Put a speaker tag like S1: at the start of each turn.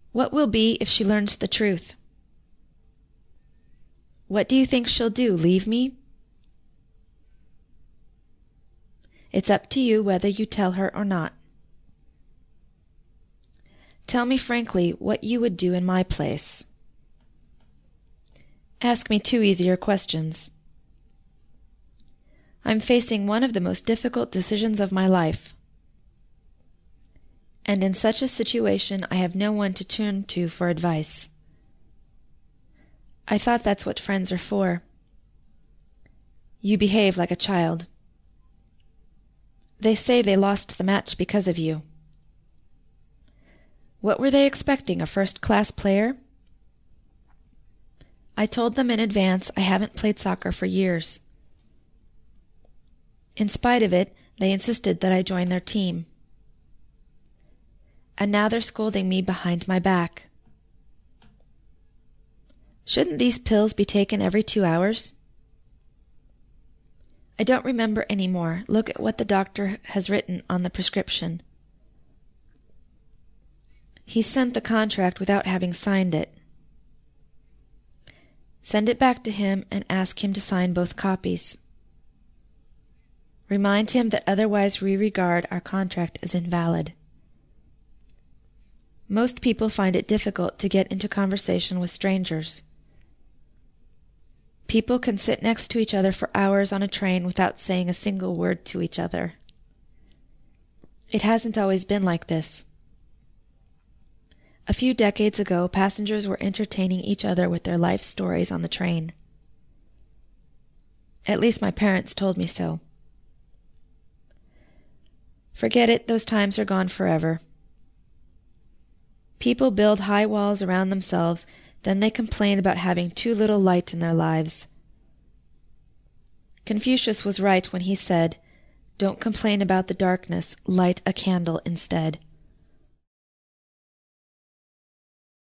S1: What will be if she learns the truth? What do you think she'll do, leave me? It's up to you whether you tell her or not. Tell me frankly what you would do in my place. Ask me 2 easier questions. I'm facing one of the most difficult decisions of my life. And in such a situation, I have no one to turn to for advice. I thought that's what friends are for. You behave like a child. They say they lost the match because of you. What were they expecting, a first-class player? I told them in advance I haven't played soccer for years. In spite of it, they insisted that I join their team. And now they're scolding me behind my back. Shouldn't these pills be taken every 2 hours? I don't remember any more. Look at what the doctor has written on the prescription. He sent the contract without having signed it. Send it back to him and ask him to sign both copies. Remind him that otherwise we regard our contract as invalid. Most people find it difficult to get into conversation with strangers. People can sit next to each other for hours on a train without saying a single word to each other. It hasn't always been like this. A few decades ago, passengers were entertaining each other with their life stories on the train. At least my parents told me so. Forget it, those times are gone forever. People build high walls around themselves, then they complain about having too little light in their lives. Confucius was right when he said, "Don't complain about the darkness, light a candle instead."